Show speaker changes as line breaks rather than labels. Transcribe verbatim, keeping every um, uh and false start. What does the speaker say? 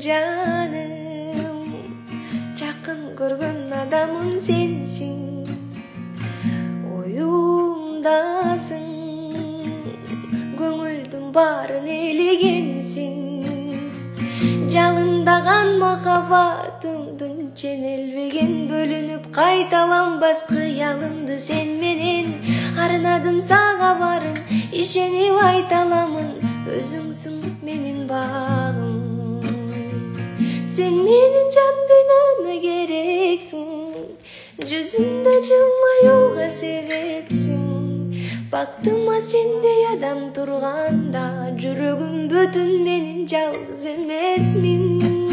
жаным, жакын көргөн адамым сенсиң, оюмдасың, көңүлдүн баарын ээлегенсиң, жалындаган махаббатымдын ченелбеген, бөлүнүп кайталанбас кыялымды сен менен арнадым сага барын, ишенип айта аламын, өзүңсүң менин багым. Сен менин жан дүйнөмө керексиң, жүзүмдө жылмаюуга себепсиң, бактыма сендей адам турганда, жүрөгүм бүтүн, менин жалгыз эмесмин.